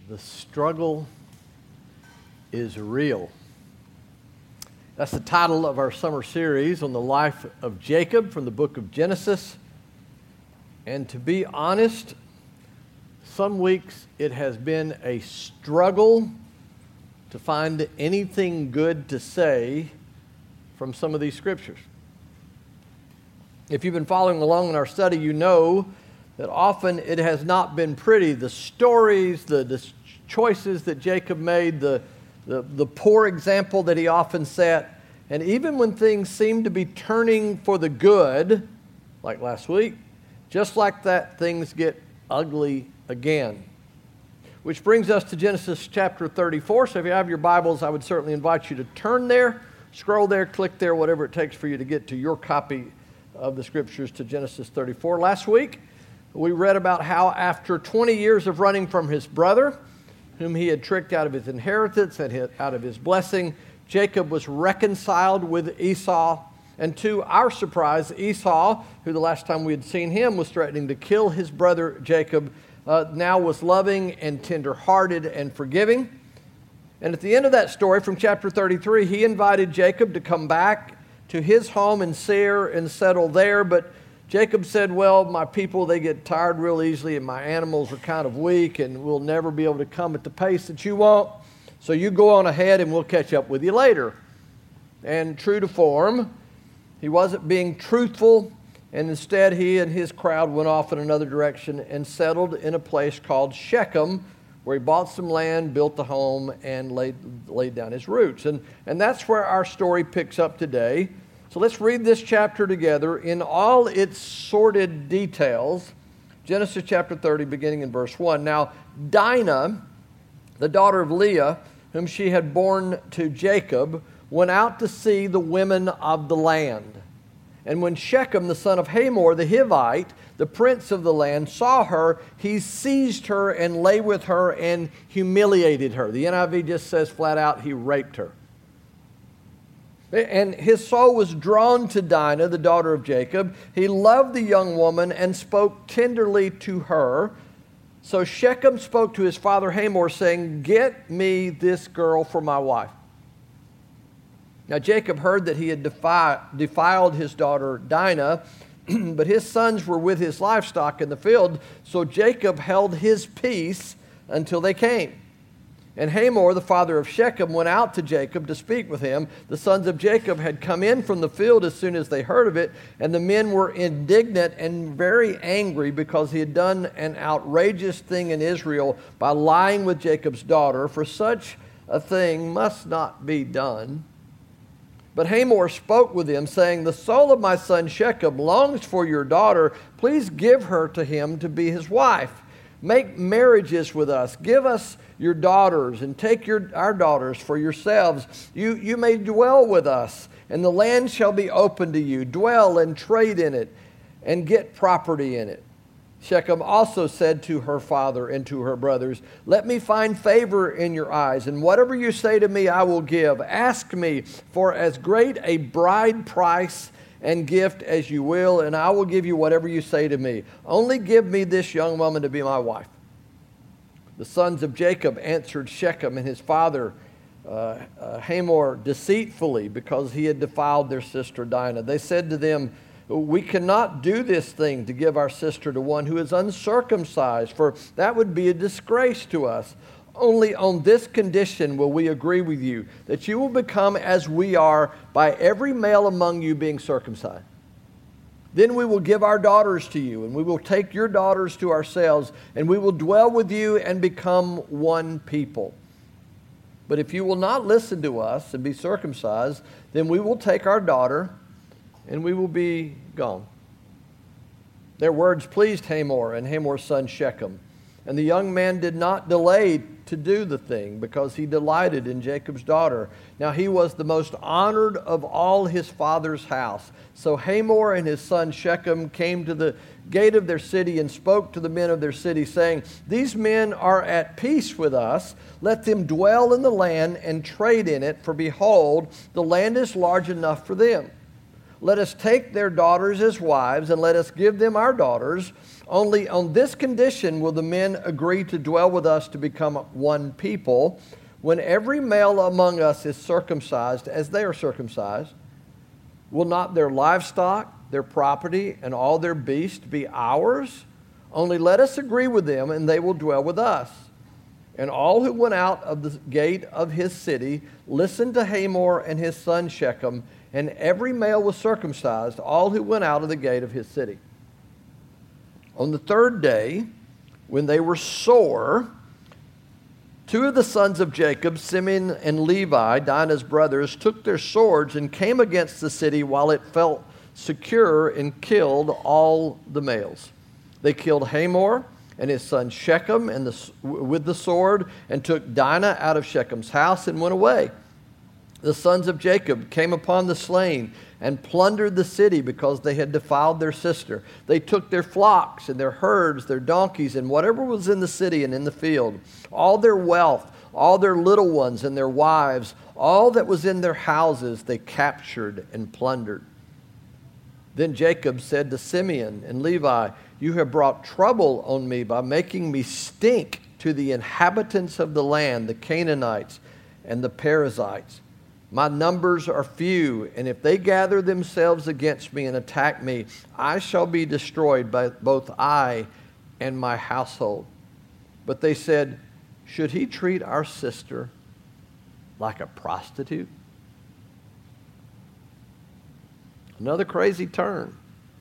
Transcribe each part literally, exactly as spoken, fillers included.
The struggle is real. That's the title of our summer series on the life of Jacob from the book of Genesis. And to be honest, some weeks it has been a struggle to find anything good to say from some of these scriptures. If you've been following along in our study, you know that often it has not been pretty. The stories, the, the choices that Jacob made, the, the, the poor example that he often set, and even when things seem to be turning for the good, like last week, just like that, things get ugly again. Which brings us to Genesis chapter thirty-four. So if you have your Bibles, I would certainly invite you to turn there, scroll there, click there, whatever it takes for you to get to your copy of the scriptures to Genesis thirty-four. Last week, we read about how after twenty years of running from his brother, whom he had tricked out of his inheritance and out of his blessing, Jacob was reconciled with Esau. And to our surprise, Esau, who the last time we had seen him was threatening to kill his brother Jacob, uh, now was loving and tender-hearted and forgiving. And at the end of that story from chapter thirty-three, he invited Jacob to come back to his home in Seir and settle there. But Jacob said, well, my people, they get tired real easily and my animals are kind of weak and we'll never be able to come at the pace that you want. So you go on ahead and we'll catch up with you later. And true to form, he wasn't being truthful, and instead he and his crowd went off in another direction and settled in a place called Shechem, where he bought some land, built the home, and laid, laid down his roots. And, and that's where our story picks up today. So let's read this chapter together in all its sordid details. Genesis chapter thirty, beginning in verse one. Now, Dinah, the daughter of Leah, whom she had borne to Jacob, went out to see the women of the land. And when Shechem, the son of Hamor, the Hivite, the prince of the land, saw her, he seized her and lay with her and humiliated her. The N I V just says flat out, he raped her. And his soul was drawn to Dinah, the daughter of Jacob. He loved the young woman and spoke tenderly to her. So Shechem spoke to his father Hamor, saying, get me this girl for my wife. Now Jacob heard that he had defi- defiled his daughter Dinah, but his sons were with his livestock in the field, so Jacob held his peace until they came. And Hamor, the father of Shechem, went out to Jacob to speak with him. The sons of Jacob had come in from the field as soon as they heard of it, and the men were indignant and very angry because he had done an outrageous thing in Israel by lying with Jacob's daughter, for such a thing must not be done. But Hamor spoke with him, saying, the soul of my son Shechem longs for your daughter. Please give her to him to be his wife. Make marriages with us. Give us your daughters and take your, our daughters for yourselves. You, you may dwell with us, and the land shall be open to you. Dwell and trade in it and get property in it. Shechem also said to her father and to her brothers, let me find favor in your eyes, and whatever you say to me I will give. Ask me for as great a bride price and gift as you will, and I will give you whatever you say to me. Only give me this young woman to be my wife. The sons of Jacob answered Shechem and his father uh, uh, Hamor deceitfully, because he had defiled their sister Dinah. They said to them, we cannot do this thing to give our sister to one who is uncircumcised, for that would be a disgrace to us. Only on this condition will we agree with you, that you will become as we are by every male among you being circumcised. Then we will give our daughters to you, and we will take your daughters to ourselves, and we will dwell with you and become one people. But if you will not listen to us and be circumcised, then we will take our daughter and we will be gone. Their words pleased Hamor and Hamor's son Shechem. And the young man did not delay to do the thing, because he delighted in Jacob's daughter. Now he was the most honored of all his father's house. So Hamor and his son Shechem came to the gate of their city and spoke to the men of their city, saying, these men are at peace with us. Let them dwell in the land and trade in it, for behold, the land is large enough for them. Let us take their daughters as wives, and let us give them our daughters. Only on this condition will the men agree to dwell with us to become one people, when every male among us is circumcised as they are circumcised. Will not their livestock, their property, and all their beasts be ours? Only let us agree with them, and they will dwell with us. And all who went out of the gate of his city listened to Hamor and his son Shechem, and every male was circumcised, all who went out of the gate of his city. On the third day, when they were sore, two of the sons of Jacob, Simeon and Levi, Dinah's brothers, took their swords and came against the city while it felt secure, and killed all the males. They killed Hamor and his son Shechem and the, with the sword, and took Dinah out of Shechem's house and went away. The sons of Jacob came upon the slain and plundered the city because they had defiled their sister. They took their flocks and their herds, their donkeys, and whatever was in the city and in the field, all their wealth, all their little ones and their wives, all that was in their houses they captured and plundered. Then Jacob said to Simeon and Levi, "You have brought trouble on me by making me stink to the inhabitants of the land, the Canaanites and the Perizzites. My numbers are few, and if they gather themselves against me and attack me, I shall be destroyed by both I and my household." But they said, "Should he treat our sister like a prostitute?" Another crazy turn.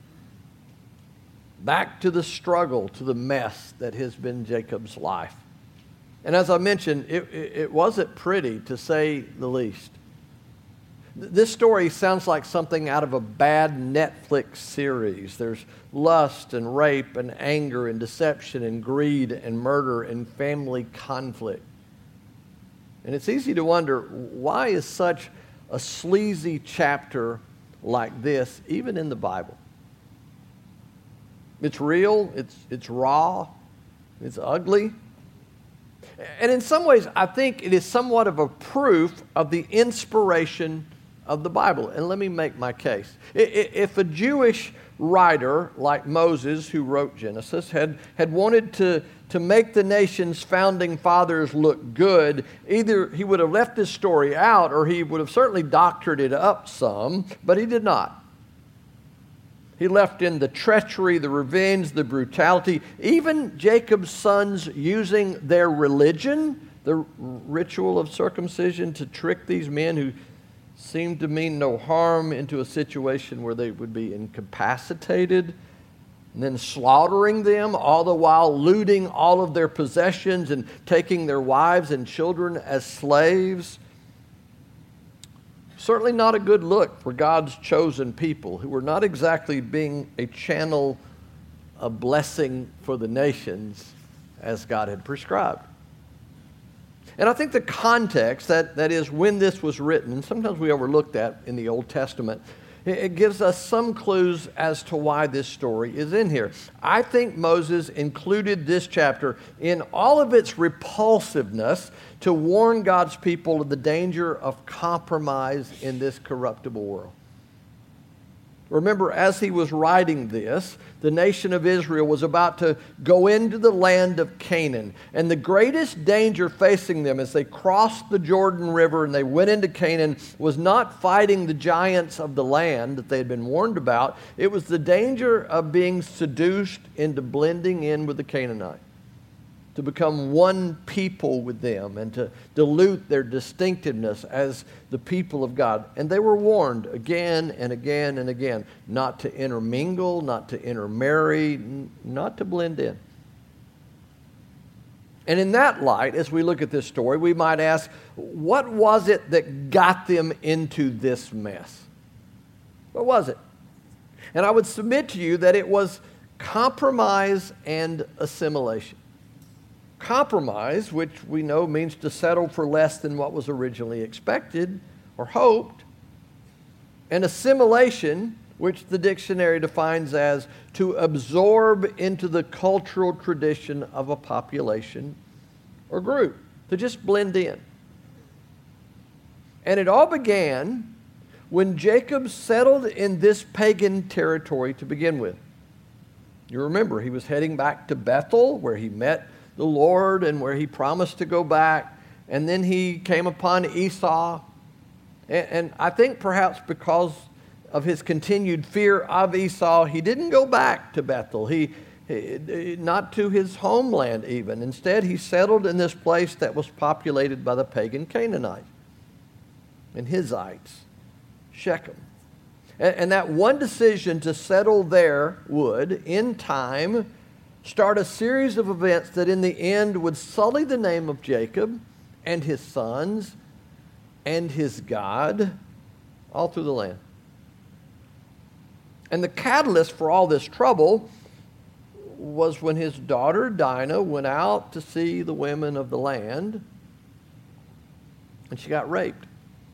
Back to the struggle, to the mess that has been Jacob's life. And as I mentioned, it, it, it wasn't pretty, to say the least. This story sounds like something out of a bad Netflix series. There's lust and rape and anger and deception and greed and murder and family conflict. And it's easy to wonder, why is such a sleazy chapter like this even in the Bible? It's real, it's, it's raw, it's ugly. And in some ways, I think it is somewhat of a proof of the inspiration of the Bible. And let me make my case. If a Jewish writer like Moses, who wrote Genesis, had, had wanted to, to make the nation's founding fathers look good, either he would have left this story out or he would have certainly doctored it up some, but he did not. He left in the treachery, the revenge, the brutality, even Jacob's sons using their religion, the ritual of circumcision, to trick these men who seemed to mean no harm into a situation where they would be incapacitated, and then slaughtering them, all the while looting all of their possessions and taking their wives and children as slaves. Certainly not a good look for God's chosen people, who were not exactly being a channel of blessing for the nations as God had prescribed. And I think the context, that, that is when this was written, and sometimes we overlook that in the Old Testament, it, it gives us some clues as to why this story is in here. I think Moses included this chapter in all of its repulsiveness to warn God's people of the danger of compromise in this corruptible world. Remember, as he was writing this, the nation of Israel was about to go into the land of Canaan. And the greatest danger facing them as they crossed the Jordan River and they went into Canaan was not fighting the giants of the land that they had been warned about. It was the danger of being seduced into blending in with the Canaanites, to become one people with them and to dilute their distinctiveness as the people of God. And they were warned again and again and again not to intermingle, not to intermarry, not to blend in. And in that light, as we look at this story, we might ask, what was it that got them into this mess? What was it? And I would submit to you that it was compromise and assimilation. Compromise, which we know means to settle for less than what was originally expected or hoped, and assimilation, which the dictionary defines as to absorb into the cultural tradition of a population or group, to just blend in. And it all began when Jacob settled in this pagan territory to begin with. You remember, he was heading back to Bethel, where he met the Lord and where he promised to go back. And then he came upon Esau. And, and I think perhaps because of his continued fear of Esau, he didn't go back to Bethel. He, he not to his homeland even. Instead, he settled in this place that was populated by the pagan Canaanites and Hittites, Shechem. And, and that one decision to settle there would, in time, start a series of events that in the end would sully the name of Jacob and his sons and his God all through the land. And the catalyst for all this trouble was when his daughter Dinah went out to see the women of the land, and she got raped.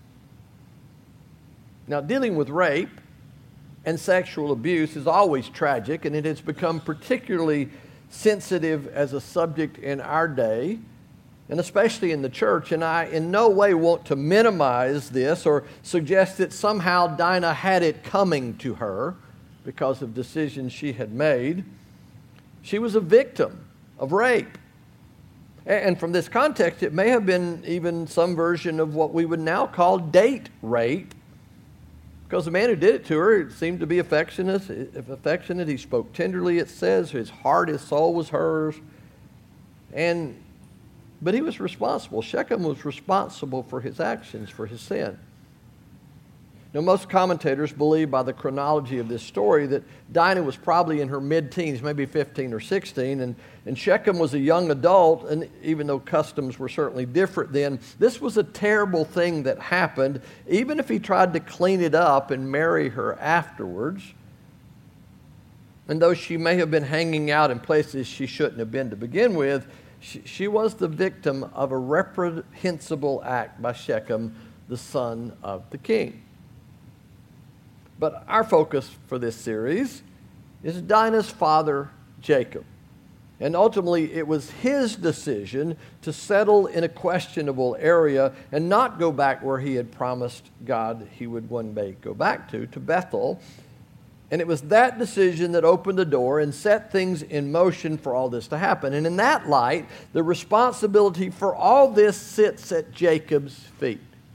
Now, dealing with rape and sexual abuse is always tragic, and it has become particularly sensitive as a subject in our day, and especially in the church. And I in no way want to minimize this or suggest that somehow Dinah had it coming to her because of decisions she had made. She was a victim of rape. And from this context, it may have been even some version of what we would now call date rape, because the man who did it to her, it seemed to be affectionate. affectionate. He spoke tenderly, it says. His heart, his soul was hers. And But he was responsible. Shechem was responsible for his actions, for his sin. Now, most commentators believe by the chronology of this story that Dinah was probably in her mid-teens, maybe fifteen or sixteen, and, and Shechem was a young adult, and even though customs were certainly different then, this was a terrible thing that happened. Even if he tried to clean it up and marry her afterwards, and though she may have been hanging out in places she shouldn't have been to begin with, She, she was the victim of a reprehensible act by Shechem, the son of the king. But our focus for this series is Dinah's father, Jacob. And ultimately, it was his decision to settle in a questionable area and not go back where he had promised God he would one day go back to, to Bethel. And it was that decision that opened the door and set things in motion for all this to happen. And in that light, the responsibility for all this sits at Jacob's feet.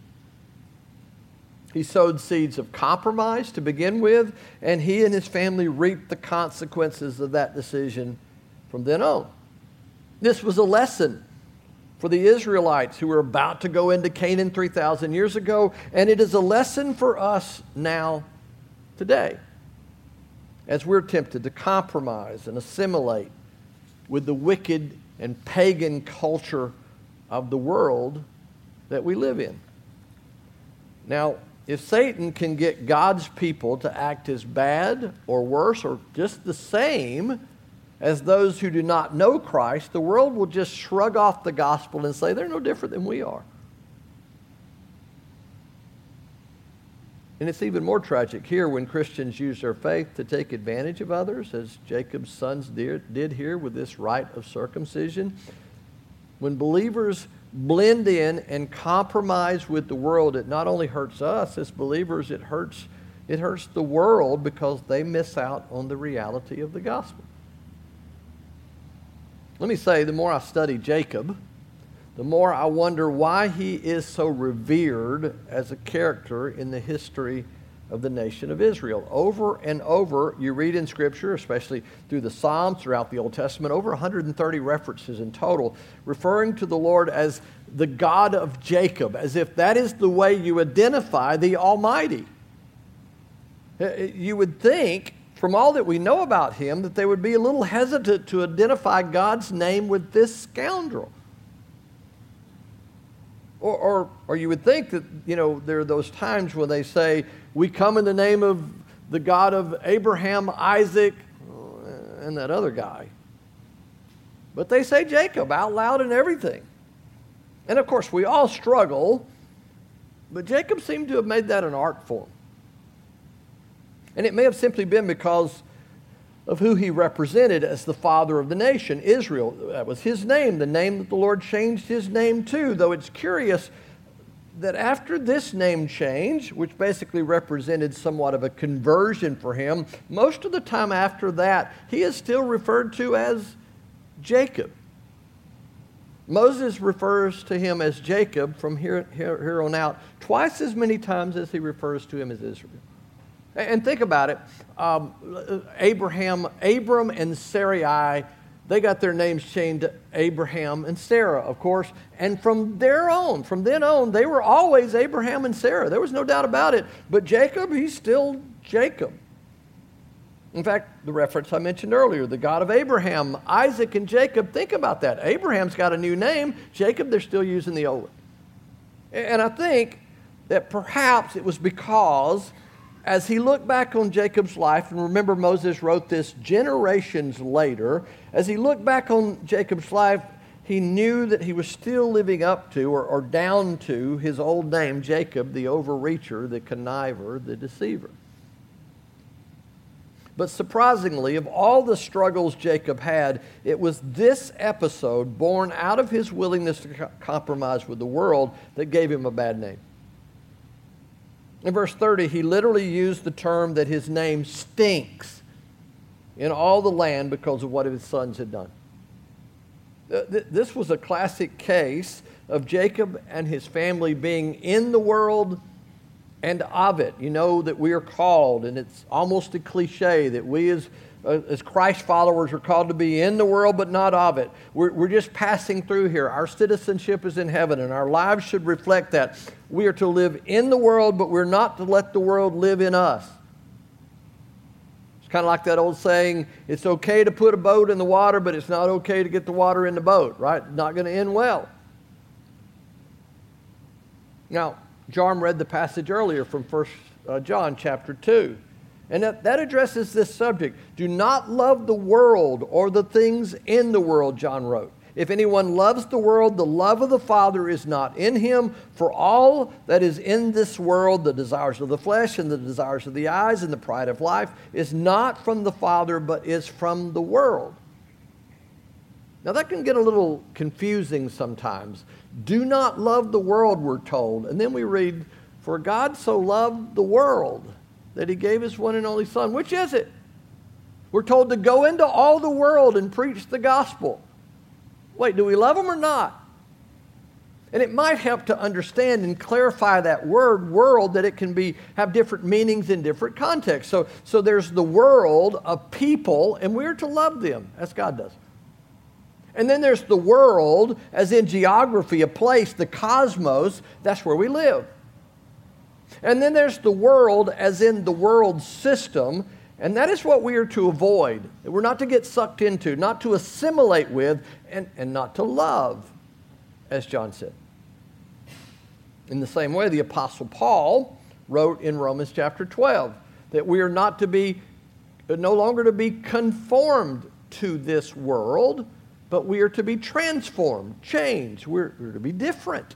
He sowed seeds of compromise to begin with, and he and his family reaped the consequences of that decision from then on. This was a lesson for the Israelites who were about to go into Canaan three thousand years ago, and it is a lesson for us now, today, as we're tempted to compromise and assimilate with the wicked and pagan culture of the world that we live in. Now, if Satan can get God's people to act as bad or worse or just the same as those who do not know Christ, the world will just shrug off the gospel and say they're no different than we are. And it's even more tragic here when Christians use their faith to take advantage of others, as Jacob's sons did here with this rite of circumcision. When believers blend in and compromise with the world, it not only hurts us as believers, it hurts, it hurts the world because they miss out on the reality of the gospel. Let me say, the more I study Jacob, the more I wonder why he is so revered as a character in the history of the nation of Israel. Over and over, you read in Scripture, especially through the Psalms, throughout the Old Testament, over one hundred thirty references in total, referring to the Lord as the God of Jacob, as if that is the way you identify the Almighty. You would think, from all that we know about him, that they would be a little hesitant to identify God's name with this scoundrel. Or, or, or you would think that, you know, there are those times when they say, we come in the name of the God of Abraham, Isaac, and that other guy. But they say Jacob out loud and everything. And of course, we all struggle, but Jacob seemed to have made that an art form. And it may have simply been because of who he represented as the father of the nation, Israel. That was his name, the name that the Lord changed his name to, though it's curious, that after this name change, which basically represented somewhat of a conversion for him, most of the time after that, he is still referred to as Jacob. Moses refers to him as Jacob from here, here, here on out twice as many times as he refers to him as Israel. And think about it. Um, Abraham, Abram and Sarai, they got their names changed to Abraham and Sarah, of course. And from there on, from then on, they were always Abraham and Sarah. There was no doubt about it. But Jacob, he's still Jacob. In fact, the reference I mentioned earlier, the God of Abraham, Isaac, and Jacob, think about that. Abraham's got a new name. Jacob, they're still using the old one. And I think that perhaps it was because as he looked back on Jacob's life, and remember Moses wrote this generations later, as he looked back on Jacob's life, he knew that he was still living up to or, or down to his old name, Jacob, the overreacher, the conniver, the deceiver. But surprisingly, of all the struggles Jacob had, it was this episode, born out of his willingness to co- compromise with the world, that gave him a bad name. In verse thirty, he literally used the term that his name stinks in all the land because of what his sons had done. This was a classic case of Jacob and his family being in the world and of it. You know that we are called, and it's almost a cliche that we as Uh, as Christ followers are called to be in the world but not of it. We're, we're just passing through here. Our citizenship is in heaven, and our lives should reflect that. We are to live in the world, but we're not to let the world live in us. It's kind of like that old saying, it's okay to put a boat in the water, but it's not okay to get the water in the boat, right? Not going to end well. Now, John read the passage earlier from First John chapter two. And that, that addresses this subject. Do not love the world or the things in the world, John wrote. If anyone loves the world, the love of the Father is not in him. For all that is in this world, the desires of the flesh and the desires of the eyes and the pride of life, is not from the Father, but is from the world. Now that can get a little confusing sometimes. Do not love the world, we're told. And then we read, for God so loved the world that he gave his one and only Son. Which is it? We're told to go into all the world and preach the gospel. Wait, do we love him or not? And it might help to understand and clarify that word, world, that it can be have different meanings in different contexts. So, so there's the world of people, and we're to love them, as God does. And then there's the world, as in geography, a place, the cosmos, that's where we live. And then there's the world, as in the world system, and that is what we are to avoid. We're not to get sucked into, not to assimilate with, and, and not to love, as John said. In the same way, the Apostle Paul wrote in Romans chapter twelve that we are not to be, no longer to be conformed to this world, but we are to be transformed, changed. We're, we're to be different.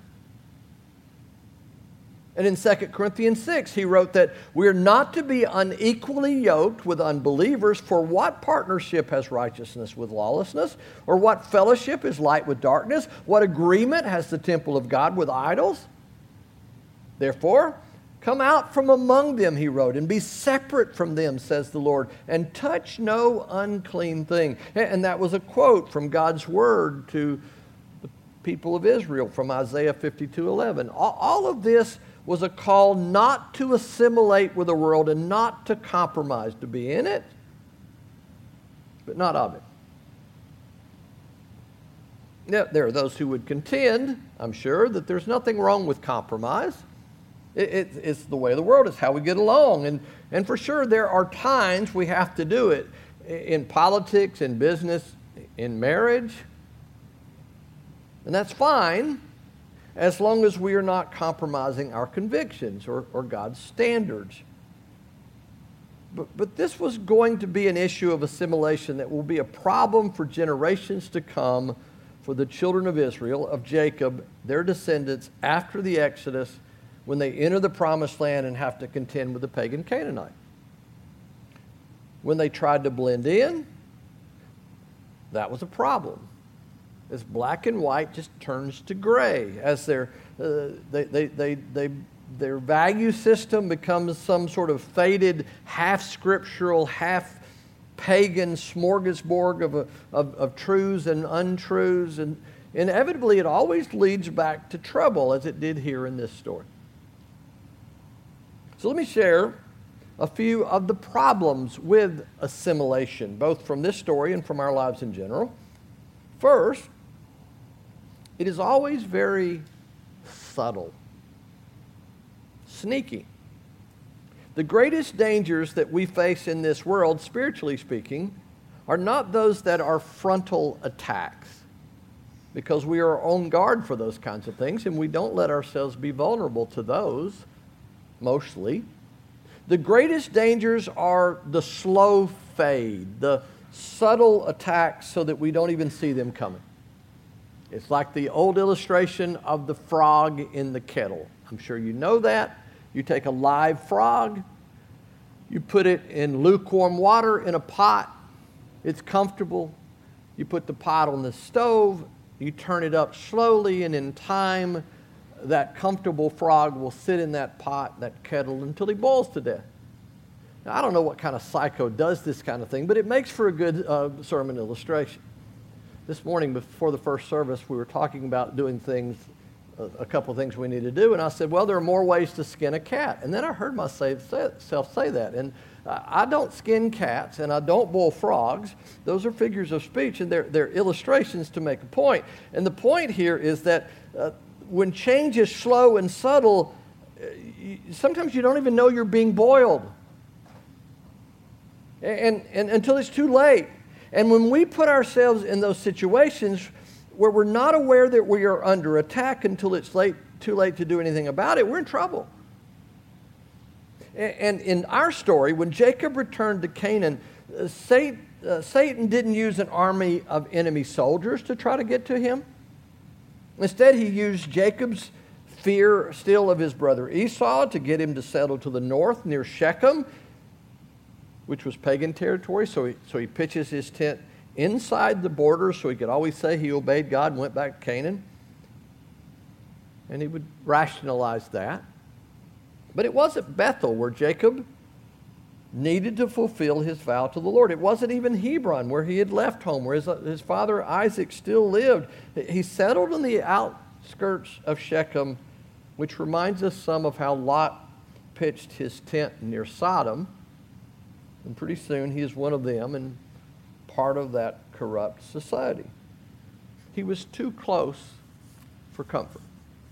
And in Second Corinthians six, he wrote that we're not to be unequally yoked with unbelievers, for what partnership has righteousness with lawlessness? Or what fellowship is light with darkness? What agreement has the temple of God with idols? Therefore, come out from among them, he wrote, and be separate from them, says the Lord, and touch no unclean thing. And that was a quote from God's word to the people of Israel from Isaiah fifty-two eleven. All of this was a call not to assimilate with the world and not to compromise, to be in it, but not of it. Now, there are those who would contend, I'm sure, that there's nothing wrong with compromise. It, it, it's the way of the world. It's how we get along. And, and for sure, there are times we have to do it in politics, in business, in marriage. And that's fine, as long as we are not compromising our convictions or, or God's standards. But, but this was going to be an issue of assimilation that will be a problem for generations to come for the children of Israel, of Jacob, their descendants, after the Exodus, when they enter the promised land and have to contend with the pagan Canaanite. When they tried to blend in, that was a problem. as black and white just turns to gray, as their, uh, they, they, they, they, their value system becomes some sort of faded, half-scriptural, half-pagan smorgasbord of, of, of truths and untruths. And inevitably, it always leads back to trouble, as it did here in this story. So let me share a few of the problems with assimilation, both from this story and from our lives in general. First, it is always very subtle, sneaky. The greatest dangers that we face in this world, spiritually speaking, are not those that are frontal attacks, because we are on guard for those kinds of things, and we don't let ourselves be vulnerable to those, mostly. The greatest dangers are the slow fade, the subtle attacks so that we don't even see them coming. It's like the old illustration of the frog in the kettle. I'm sure you know that. You take a live frog, you put it in lukewarm water in a pot. It's comfortable. You put the pot on the stove, you turn it up slowly, and in time, that comfortable frog will sit in that pot, that kettle, until he boils to death. Now, I don't know what kind of psycho does this kind of thing, but it makes for a good uh, sermon illustration. This morning before the first service, we were talking about doing things, a, a couple of things we need to do, and I said, well, there are more ways to skin a cat. And then I heard myself say that, and I don't skin cats, and I don't boil frogs. Those are figures of speech, and they're, they're illustrations to make a point. And the point here is that uh, when change is slow and subtle, you, sometimes you don't even know you're being boiled. And, and until it's too late. And when we put ourselves in those situations where we're not aware that we are under attack until it's late, too late to do anything about it, we're in trouble. And in our story, when Jacob returned to Canaan, uh, Satan, uh, Satan didn't use an army of enemy soldiers to try to get to him. Instead, he used Jacob's fear still of his brother Esau to get him to settle to the north near Shechem, which was pagan territory. So he, so he pitches his tent inside the border so he could always say he obeyed God and went back to Canaan. And he would rationalize that. But it wasn't Bethel where Jacob needed to fulfill his vow to the Lord. It wasn't even Hebron where he had left home, where his, his father Isaac still lived. He settled in the outskirts of Shechem, which reminds us some of how Lot pitched his tent near Sodom. And pretty soon he is one of them and part of that corrupt society. He was too close for comfort.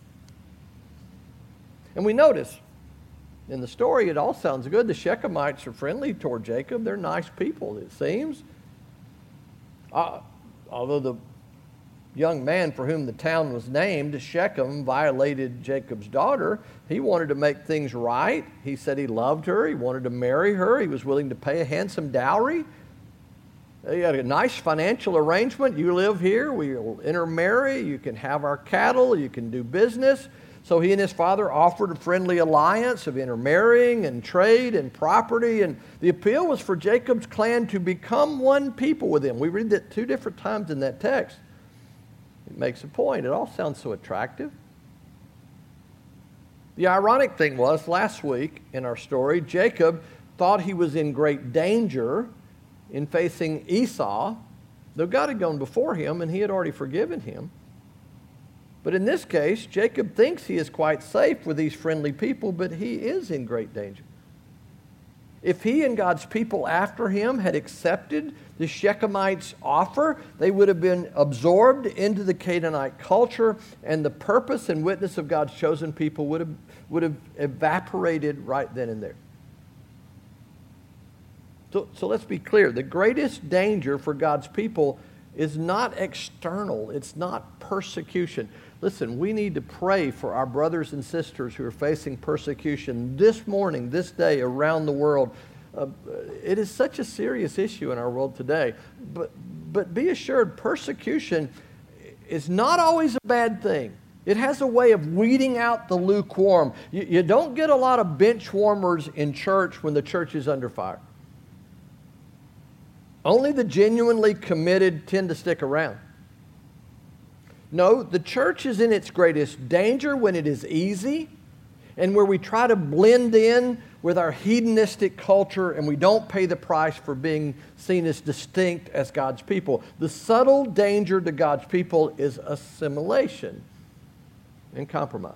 And we notice in the story, it all sounds good. The Shechemites are friendly toward Jacob. They're nice people, it seems. Uh, although the young man for whom the town was named, Shechem, violated Jacob's daughter, he wanted to make things right. He said he loved her. He wanted to marry her. He was willing to pay a handsome dowry. He had a nice financial arrangement. You live here. We will intermarry. You can have our cattle. You can do business. So he and his father offered a friendly alliance of intermarrying and trade and property. And the appeal was for Jacob's clan to become one people with him. We read that two different times in that text. It makes a point. It all sounds so attractive. The ironic thing was, last week in our story, Jacob thought he was in great danger in facing Esau, though God had gone before him and he had already forgiven him. But in this case, Jacob thinks he is quite safe with these friendly people, but he is in great danger. If he and God's people after him had accepted the Shechemites' offer, they would have been absorbed into the Canaanite culture, and the purpose and witness of God's chosen people would have, would have evaporated right then and there. So, so let's be clear. The greatest danger for God's people is not external. It's not persecution. Listen, we need to pray for our brothers and sisters who are facing persecution this morning, this day, around the world. Uh, it is such a serious issue in our world today. But, but be assured, persecution is not always a bad thing. It has a way of weeding out the lukewarm. You, you don't get a lot of bench warmers in church when the church is under fire. Only the genuinely committed tend to stick around. No, the church is in its greatest danger when it is easy and where we try to blend in with our hedonistic culture and we don't pay the price for being seen as distinct as God's people. The subtle danger to God's people is assimilation and compromise.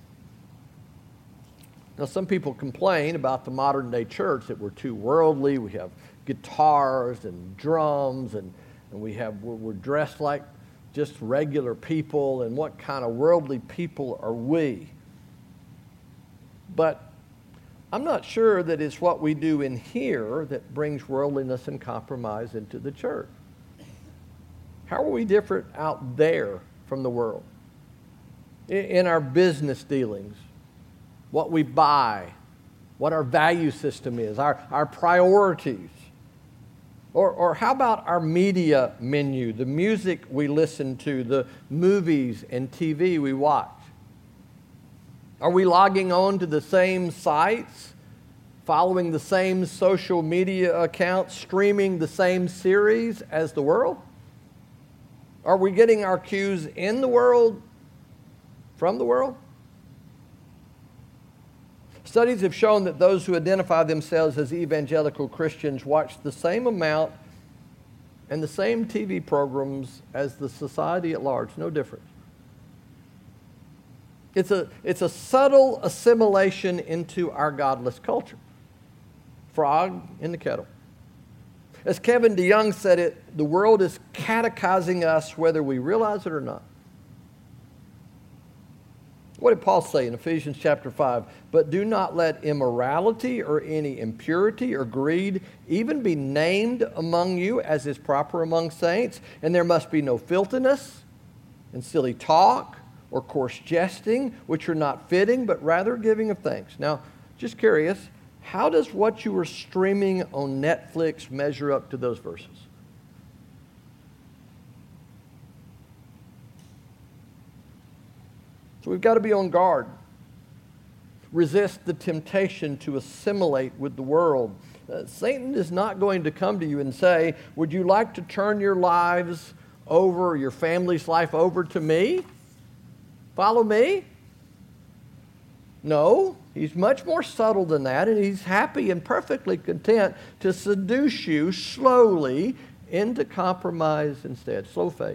Now, some people complain about the modern day church that we're too worldly. We have guitars and drums, and, and we have, we're, we're dressed like just regular people, and what kind of worldly people are we? But I'm not sure that it's what we do in here that brings worldliness and compromise into the church. How are we different out there from the world? In our business dealings, what we buy, what our value system is, our, our priorities. Or, or how about our media menu, the music we listen to, the movies and T V we watch? Are we logging on to the same sites, following the same social media accounts, streaming the same series as the world? Are we getting our cues in the world, from the world? Studies have shown that those who identify themselves as evangelical Christians watch the same amount and the same T V programs as the society at large, no difference. It's a, it's a subtle assimilation into our godless culture. Frog in the kettle. As Kevin DeYoung said it, the world is catechizing us whether we realize it or not. What did Paul say in Ephesians chapter five? But do not let immorality or any impurity or greed even be named among you as is proper among saints. And there must be no filthiness and silly talk or coarse jesting, which are not fitting, but rather giving of thanks. Now, just curious, how does what you were streaming on Netflix measure up to those verses? So we've got to be on guard. Resist the temptation to assimilate with the world. Uh, Satan is not going to come to you and say, would you like to turn your lives over, your family's life over to me? Follow me? No, he's much more subtle than that, and he's happy and perfectly content to seduce you slowly into compromise instead. Slow fade.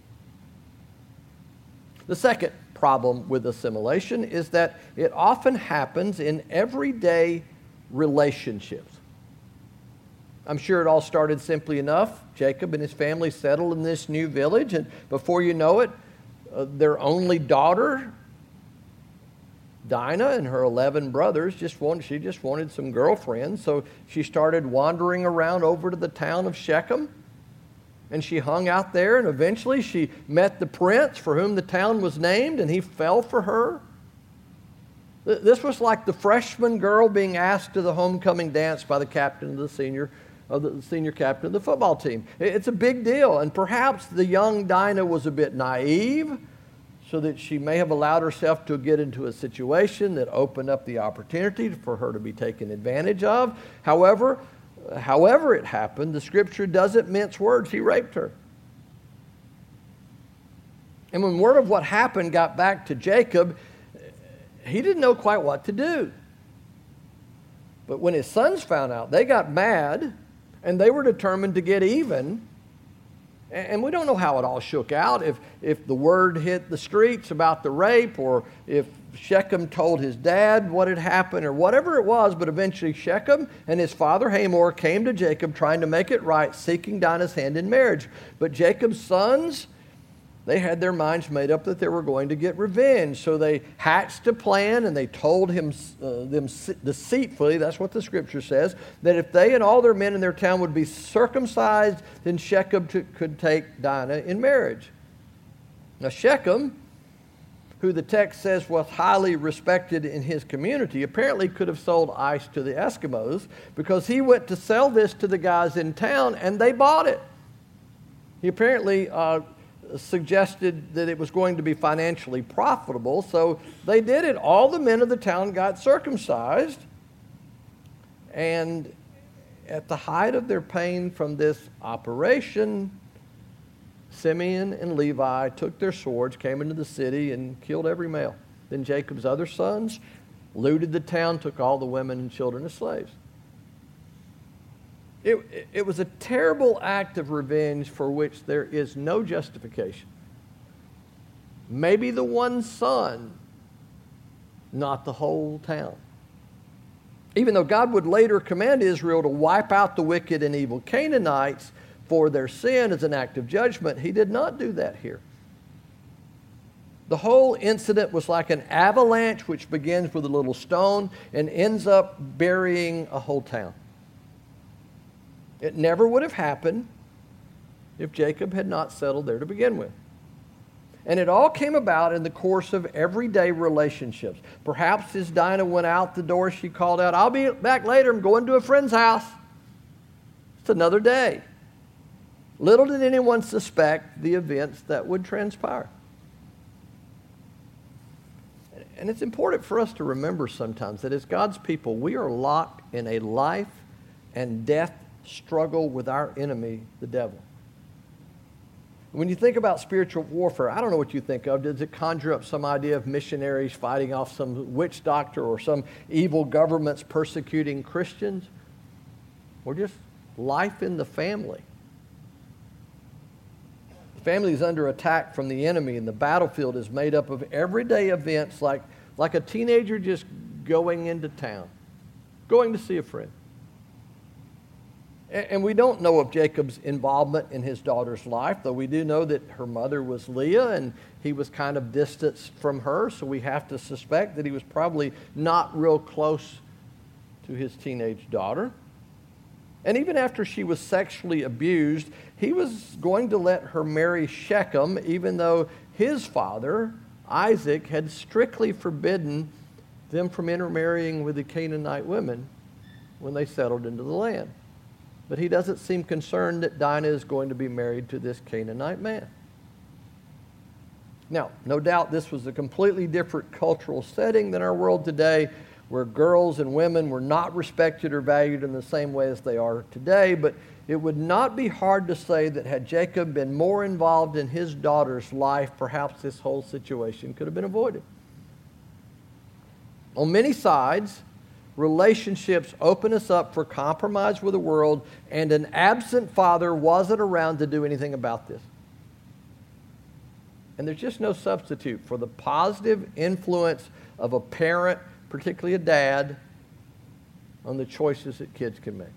The second problem with assimilation is that it often happens in everyday relationships. I'm sure it all started simply enough. Jacob and his family settled in this new village, and before you know it, uh, their only daughter, Dinah, and her eleven brothers just wanted, she just wanted some girlfriends, so she started wandering around over to the town of Shechem. And she hung out there, and eventually she met the prince for whom the town was named, and he fell for her. This was like the freshman girl being asked to the homecoming dance by the captain of the senior, of the senior captain of the football team. It's a big deal, and perhaps the young Dinah was a bit naive, so that she may have allowed herself to get into a situation that opened up the opportunity for her to be taken advantage of. However, However it happened, the scripture doesn't mince words. He raped her. And when word of what happened got back to Jacob, he didn't know quite what to do. But when his sons found out, they got mad, and they were determined to get even. And we don't know how it all shook out, if, if the word hit the streets about the rape, or if Shechem told his dad what had happened, or whatever it was, but eventually Shechem and his father Hamor came to Jacob trying to make it right, seeking Dinah's hand in marriage. But Jacob's sons, they had their minds made up that they were going to get revenge. So they hatched a plan, and they told him uh, them deceitfully, that's what the scripture says, that if they and all their men in their town would be circumcised, then Shechem t- could take Dinah in marriage. Now Shechem, who the text says was highly respected in his community, apparently could have sold ice to the Eskimos, because he went to sell this to the guys in town, and they bought it. He apparently uh, suggested that it was going to be financially profitable, so they did it. All the men of the town got circumcised, and at the height of their pain from this operation, Simeon and Levi took their swords, came into the city, and killed every male. Then Jacob's other sons looted the town, took all the women and children as slaves. It, it was a terrible act of revenge for which there is no justification. Maybe the one son, not the whole town. Even though God would later command Israel to wipe out the wicked and evil Canaanites for their sin as an act of judgment, he did not do that here. The whole incident was like an avalanche which begins with a little stone and ends up burying a whole town. It never would have happened if Jacob had not settled there to begin with. And it all came about in the course of everyday relationships. Perhaps as Dinah went out the door, she called out, "I'll be back later. I'm going to a friend's house." It's another day. Little did anyone suspect the events that would transpire. And it's important for us to remember sometimes that as God's people, we are locked in a life and death struggle with our enemy, the devil. When you think about spiritual warfare, I don't know what you think of. Does it conjure up some idea of missionaries fighting off some witch doctor or some evil governments persecuting Christians? Or just life in the family? The family is under attack from the enemy, and the battlefield is made up of everyday events like, like a teenager just going into town, going to see a friend. And we don't know of Jacob's involvement in his daughter's life, though we do know that her mother was Leah and he was kind of distanced from her, so we have to suspect that he was probably not real close to his teenage daughter. And even after she was sexually abused, he was going to let her marry Shechem, even though his father, Isaac, had strictly forbidden them from intermarrying with the Canaanite women when they settled into the land. But he doesn't seem concerned that Dinah is going to be married to this Canaanite man. Now, no doubt this was a completely different cultural setting than our world today, where girls and women were not respected or valued in the same way as they are today. But it would not be hard to say that had Jacob been more involved in his daughter's life, perhaps this whole situation could have been avoided. On many sides, relationships open us up for compromise with the world, and an absent father wasn't around to do anything about this. And there's just no substitute for the positive influence of a parent, particularly a dad, on the choices that kids can make.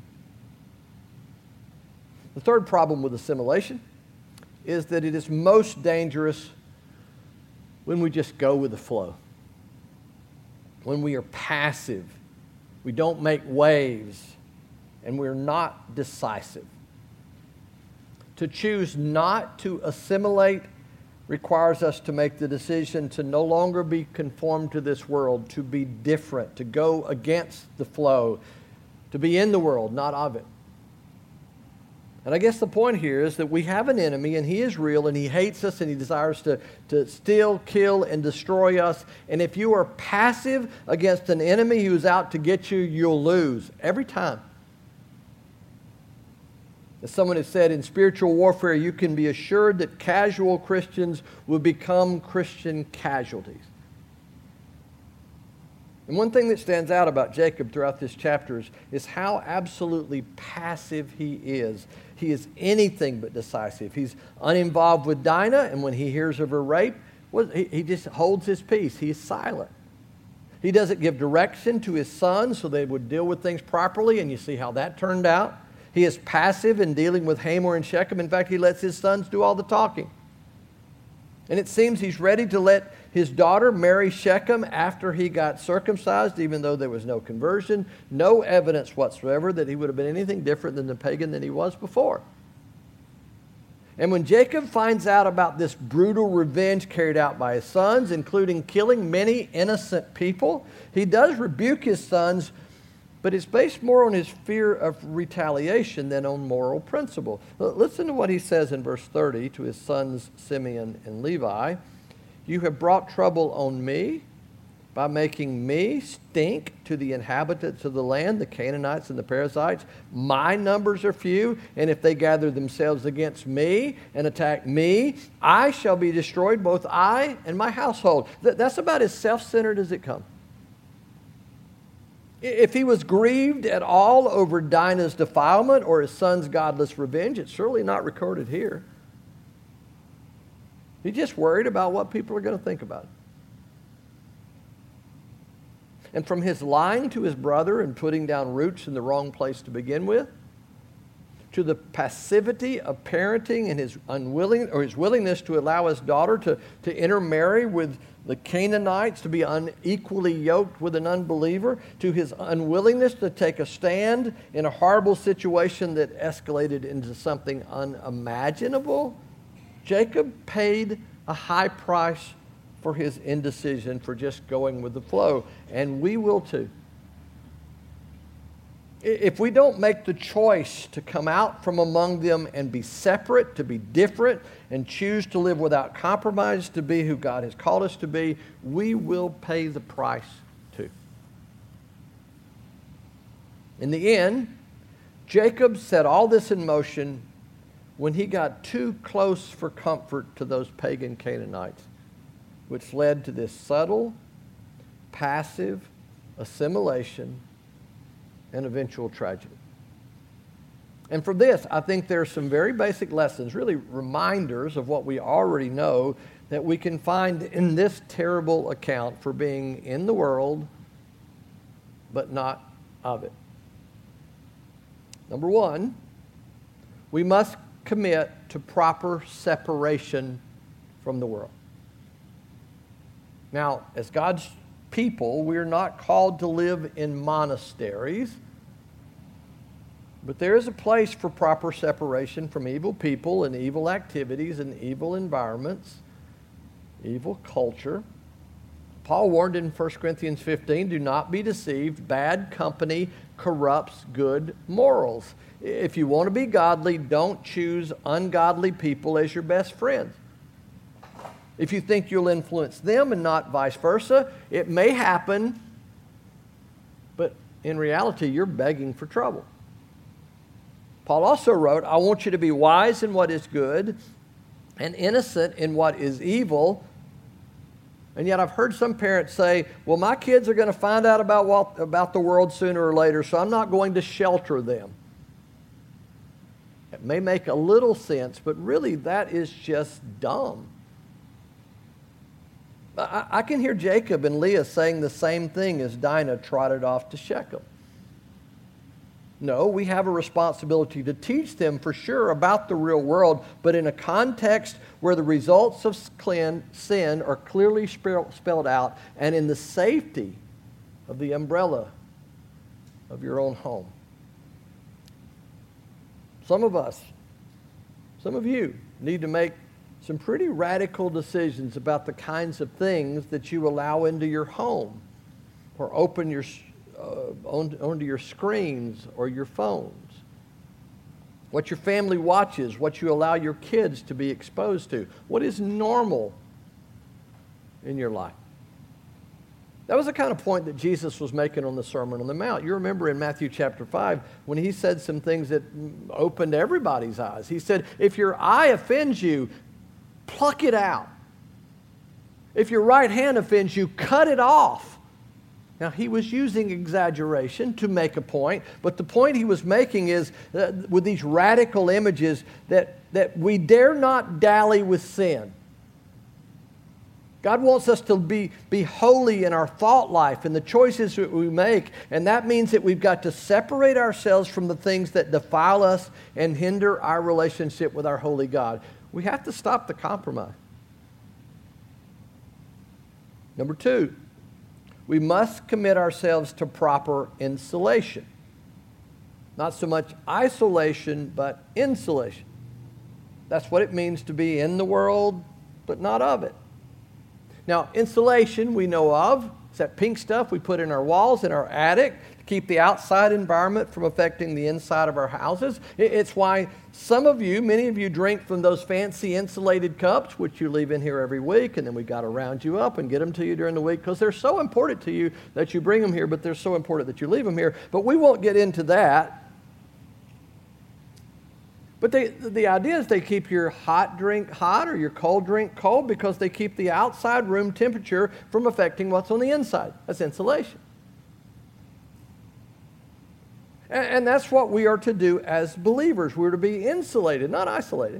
The third problem with assimilation is that it is most dangerous when we just go with the flow, when we are passive. We don't make waves, and we're not decisive. To choose not to assimilate requires us to make the decision to no longer be conformed to this world, to be different, to go against the flow, to be in the world, not of it. And I guess the point here is that we have an enemy, and he is real, and he hates us, and he desires to, to steal, kill, and destroy us. And if you are passive against an enemy who's out to get you, you'll lose every time. As someone has said, in spiritual warfare, you can be assured that casual Christians will become Christian casualties. And one thing that stands out about Jacob throughout this chapter is, is how absolutely passive he is. He is anything but decisive. He's uninvolved with Dinah, and when he hears of her rape, well, he, he just holds his peace. He's silent. He doesn't give direction to his sons so they would deal with things properly, and you see how that turned out. He is passive in dealing with Hamor and Shechem. In fact, he lets his sons do all the talking. And it seems he's ready to let his daughter marry Shechem after he got circumcised, even though there was no conversion, no evidence whatsoever that he would have been anything different than the pagan that he was before. And when Jacob finds out about this brutal revenge carried out by his sons, including killing many innocent people, he does rebuke his sons, but it's based more on his fear of retaliation than on moral principle. Listen to what he says in verse thirty to his sons Simeon and Levi. "You have brought trouble on me by making me stink to the inhabitants of the land, the Canaanites and the Perizzites. My numbers are few, and if they gather themselves against me and attack me, I shall be destroyed, both I and my household. That's about as self-centered as it comes. If he was grieved at all over Dinah's defilement or his son's godless revenge, it's surely not recorded here. He's just worried about what people are going to think about it. And from his lying to his brother and putting down roots in the wrong place to begin with, to the passivity of parenting and his unwilling or his willingness to allow his daughter to, to intermarry with the Canaanites, to be unequally yoked with an unbeliever, to his unwillingness to take a stand in a horrible situation that escalated into something unimaginable, Jacob paid a high price for his indecision, for just going with the flow. And we will too. If we don't make the choice to come out from among them and be separate, to be different, and choose to live without compromise, to be who God has called us to be, we will pay the price too. In the end, Jacob set all this in motion when he got too close for comfort to those pagan Canaanites, which led to this subtle, passive assimilation and eventual tragedy. And for this, I think there are some very basic lessons, really reminders of what we already know, that we can find in this terrible account for being in the world, but not of it. Number one, we must commit to proper separation from the world. Now, as God's people, we're not called to live in monasteries, but there is a place for proper separation from evil people and evil activities and evil environments, evil culture. Paul warned in First Corinthians fifteen, do not be deceived. Bad company corrupts good morals. If you want to be godly, don't choose ungodly people as your best friends. If you think you'll influence them and not vice versa, it may happen, but in reality, you're begging for trouble. Paul also wrote, I want you to be wise in what is good and innocent in what is evil. And yet I've heard some parents say, well, my kids are going to find out about, what, about the world sooner or later, so I'm not going to shelter them. It may make a little sense, but really that is just dumb. I, I can hear Jacob and Leah saying the same thing as Dinah trotted off to Shechem. No, we have a responsibility to teach them for sure about the real world, but in a context where the results of sin are clearly spelled out and in the safety of the umbrella of your own home. Some of us, some of you need to make some pretty radical decisions about the kinds of things that you allow into your home or open your uh, on, onto your screens or your phones. What your family watches, what you allow your kids to be exposed to. What is normal in your life? That was the kind of point that Jesus was making on the Sermon on the Mount. You remember in Matthew chapter five when he said some things that opened everybody's eyes. He said, if your eye offends you, pluck it out. If your right hand offends you, cut it off. Now, he was using exaggeration to make a point, but the point he was making is uh, with these radical images that, that we dare not dally with sin. God wants us to be, be holy in our thought life and the choices that we make, and that means that we've got to separate ourselves from the things that defile us and hinder our relationship with our holy God. We have to stop the compromise. Number two, we must commit ourselves to proper insulation. Not so much isolation, but insulation. That's what it means to be in the world, but not of it. Now, insulation we know of. It's that pink stuff we put in our walls, in our attic, to keep the outside environment from affecting the inside of our houses. It's why some of you, many of you, drink from those fancy insulated cups, which you leave in here every week, and then we've got to round you up and get them to you during the week because they're so important to you that you bring them here, but they're so important that you leave them here. But we won't get into that. But they, the idea is they keep your hot drink hot or your cold drink cold because they keep the outside room temperature from affecting what's on the inside. That's insulation. And, and that's what we are to do as believers. We're to be insulated, not isolated.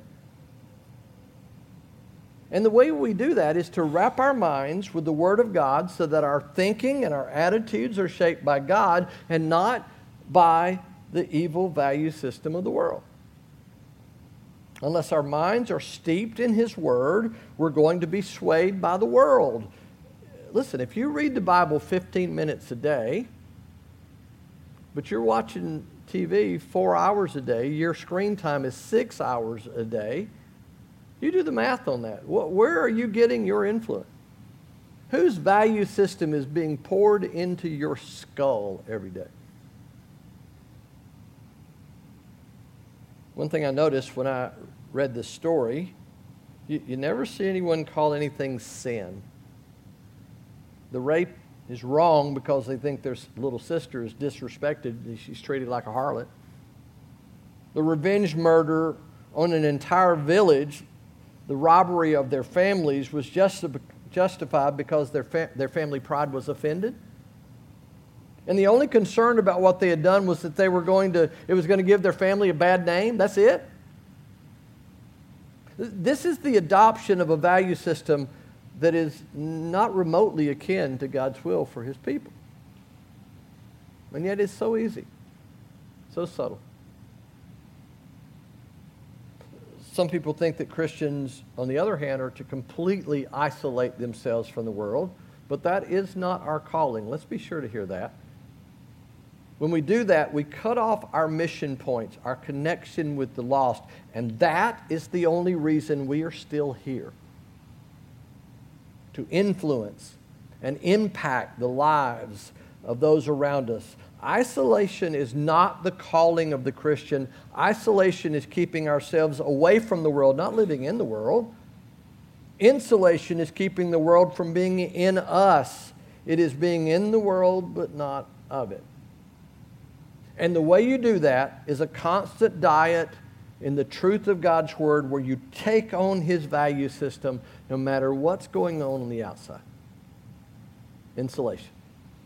And the way we do that is to wrap our minds with the Word of God so that our thinking and our attitudes are shaped by God and not by the evil value system of the world. Unless our minds are steeped in His Word, we're going to be swayed by the world. Listen, if you read the Bible fifteen minutes a day, but you're watching T V four hours a day, your screen time is six hours a day, you do the math on that. Where are you getting your influence? Whose value system is being poured into your skull every day? One thing I noticed when I read this story, you, you never see anyone call anything sin. The rape is wrong because they think their little sister is disrespected. She's treated like a harlot. The revenge murder on an entire village, the robbery of their families, was just justified because their, fa- their family pride was offended. And the only concern about what they had done was that they were going to, it was going to give their family a bad name. That's it. This is the adoption of a value system that is not remotely akin to God's will for His people. And yet it's so easy, so subtle. Some people think that Christians, on the other hand, are to completely isolate themselves from the world, but that is not our calling. Let's be sure to hear that. When we do that, we cut off our mission points, our connection with the lost, and that is the only reason we are still here. To influence and impact the lives of those around us. Isolation is not the calling of the Christian. Isolation is keeping ourselves away from the world, not living in the world. Insulation is keeping the world from being in us. It is being in the world, but not of it. And the way you do that is a constant diet in the truth of God's Word where you take on His value system no matter what's going on on the outside. Insulation.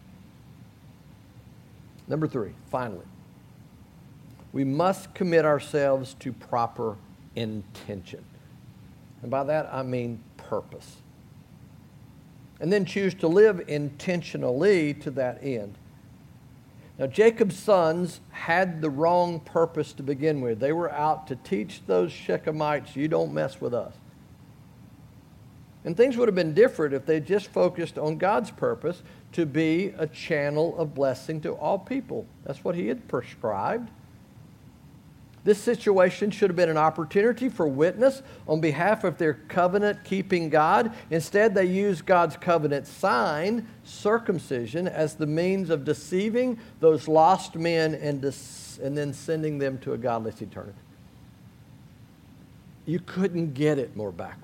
Number three, finally, we must commit ourselves to proper intention. And by that I mean purpose. And then choose to live intentionally to that end. Now, Jacob's sons had the wrong purpose to begin with. They were out to teach those Shechemites, you don't mess with us. And things would have been different if they just focused on God's purpose to be a channel of blessing to all people. That's what He had prescribed. This situation should have been an opportunity for witness on behalf of their covenant-keeping God. Instead, they used God's covenant sign, circumcision, as the means of deceiving those lost men and, dis- and then sending them to a godless eternity. You couldn't get it more backward.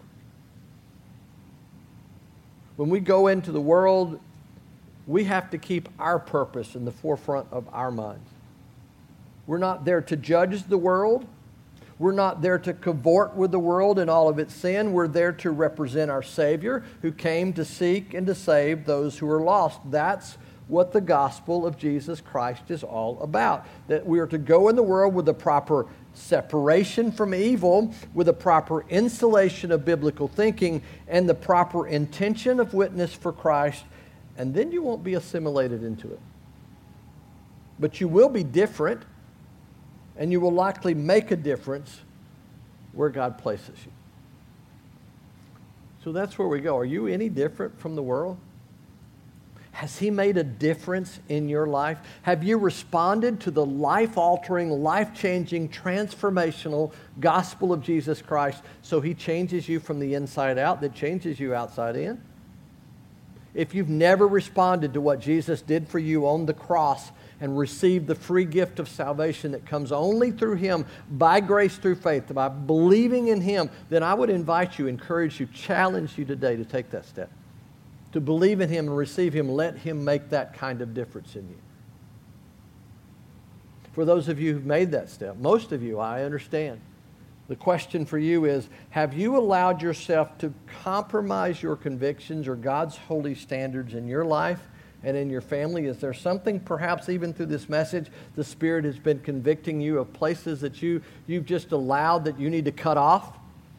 When we go into the world, we have to keep our purpose in the forefront of our minds. We're not there to judge the world. We're not there to cavort with the world in all of its sin. We're there to represent our Savior who came to seek and to save those who are lost. That's what the gospel of Jesus Christ is all about. That we are to go in the world with the proper separation from evil, with a proper insulation of biblical thinking, and the proper intention of witness for Christ, and then you won't be assimilated into it. But you will be different, and you will likely make a difference where God places you. So that's where we go. Are you any different from the world? Has He made a difference in your life? Have you responded to the life-altering, life-changing, transformational gospel of Jesus Christ so He changes you from the inside out, that changes you outside in? if you've never responded to what Jesus did for you on the cross and received the free gift of salvation that comes only through Him, by grace through faith, by believing in Him, then I would invite you, encourage you, challenge you today to take that step. To believe in Him and receive Him, let Him make that kind of difference in you. For those of you who've made that step, most of you, I understand. The question for you is, have you allowed yourself to compromise your convictions or God's holy standards in your life and in your family? Is there something, perhaps even through this message, the Spirit has been convicting you of places that you, you've just allowed that you need to cut off?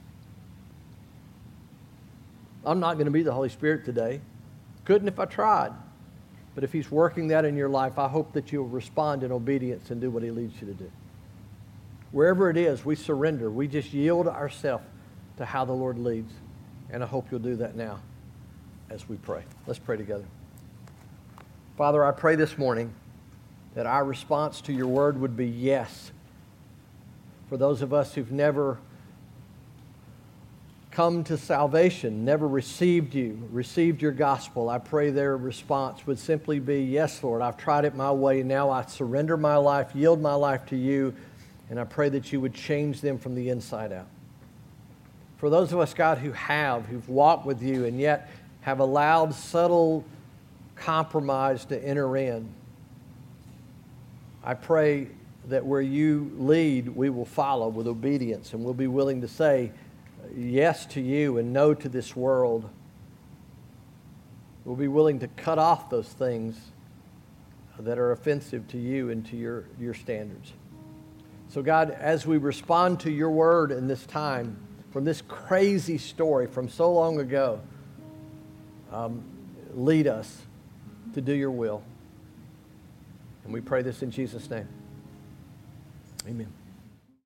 I'm not going to be the Holy Spirit today. Couldn't if I tried. But if He's working that in your life, I hope that you'll respond in obedience and do what He leads you to do. Wherever it is, we surrender. We just yield ourselves to how the Lord leads. And I hope you'll do that now as we pray. Let's pray together. Father, I pray this morning that our response to your word would be yes. For those of us who've never come to salvation, never received you, received your gospel, I pray their response would simply be, yes, Lord, I've tried it my way. Now I surrender my life, yield my life to you. And I pray that you would change them from the inside out. For those of us, God, who have, who've walked with you and yet have allowed subtle compromise to enter in, I pray that where you lead, we will follow with obedience and we'll be willing to say yes to you and no to this world. We'll be willing to cut off those things that are offensive to you and to your, your standards. So God, as we respond to your word in this time, from this crazy story from so long ago, um, lead us to do your will. And we pray this in Jesus' name. Amen.